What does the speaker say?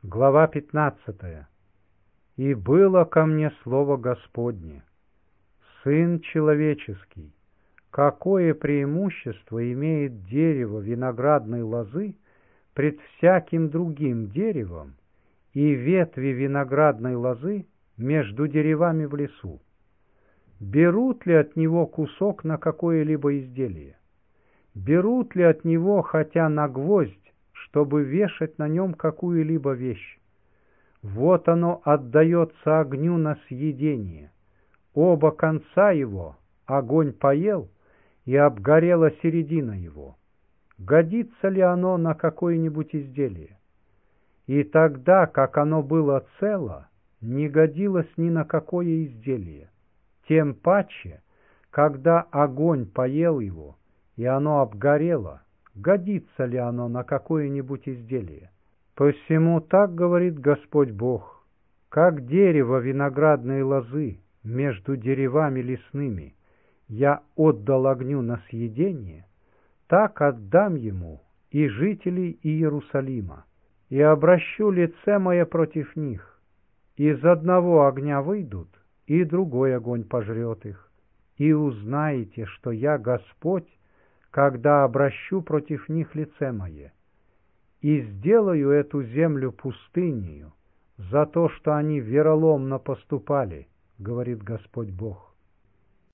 Глава 15. «И было ко мне слово Господне: Сын человеческий, какое преимущество имеет дерево виноградной лозы пред всяким другим деревом и ветви виноградной лозы между деревами в лесу? Берут ли от него кусок на какое-либо изделие? Берут ли от него хотя на гвоздь, чтобы вешать на нем какую-либо вещь? Вот оно отдается огню на съедение. Оба конца его огонь поел, и обгорела середина его. Годится ли оно на какое-нибудь изделие? И тогда, как оно было цело, не годилось ни на какое изделие. Тем паче, когда огонь поел его, и оно обгорело, годится ли оно на какое-нибудь изделие? Посему так говорит Господь Бог: как дерево виноградной лозы между деревами лесными я отдал огню на съедение, так отдам ему и жителей Иерусалима, и обращу лице мое против них. Из одного огня выйдут, и другой огонь пожрет их. И узнаете, что я Господь, когда обращу против них лице мое, и сделаю эту землю пустынею за то, что они вероломно поступали, говорит Господь Бог.